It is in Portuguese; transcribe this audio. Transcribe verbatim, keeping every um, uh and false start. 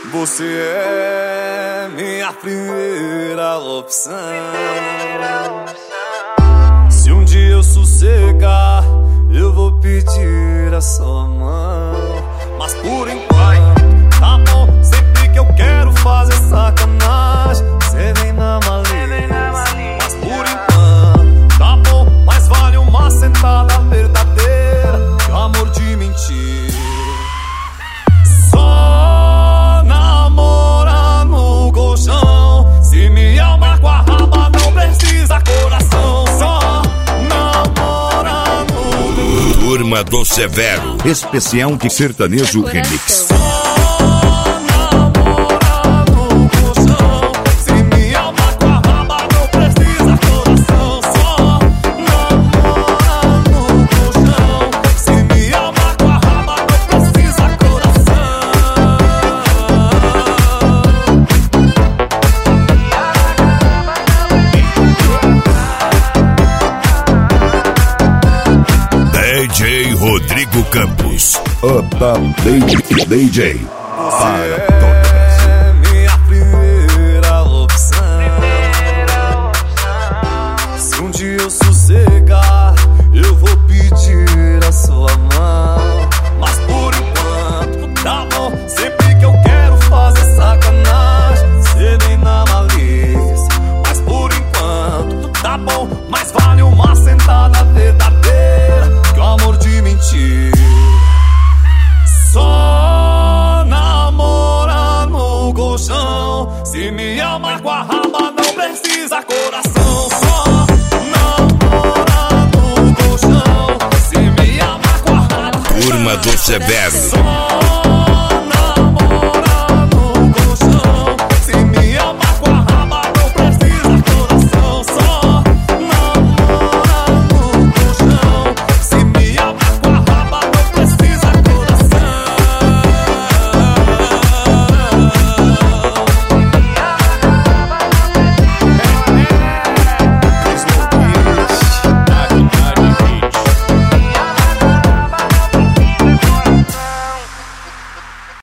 Você é minha primeira opção. Se um dia eu sossegar, eu vou pedir a sua mão. Mas por enquanto, tá bom. Sempre que eu quero fazer sacanagem, cê vem na malícia. Mas por enquanto, tá bom. Mas vale uma sentada verdadeira que o amor de mentira. Só namora no colchão. Se me ama com a raba, não precisa coração. Só namora no colchão. Turma do Severo, especial de sertanejo remix. D J Rodrigo Campos, Opa D J para todas. É minha primeira opção. Se um dia eu sossegar, eu vou pedir a sua mão. Mas por enquanto, tá bom. Sempre que eu quero fazer sacanagem, cê vem na malícia. Mas por enquanto, tá bom. Mas vale uma sentada verdadeira que o amor de mentira. Só namora no colchão. Se me ama com a raba, não precisa coração. Só namora no colchão. Se me ama com a raba. Turma do Severo.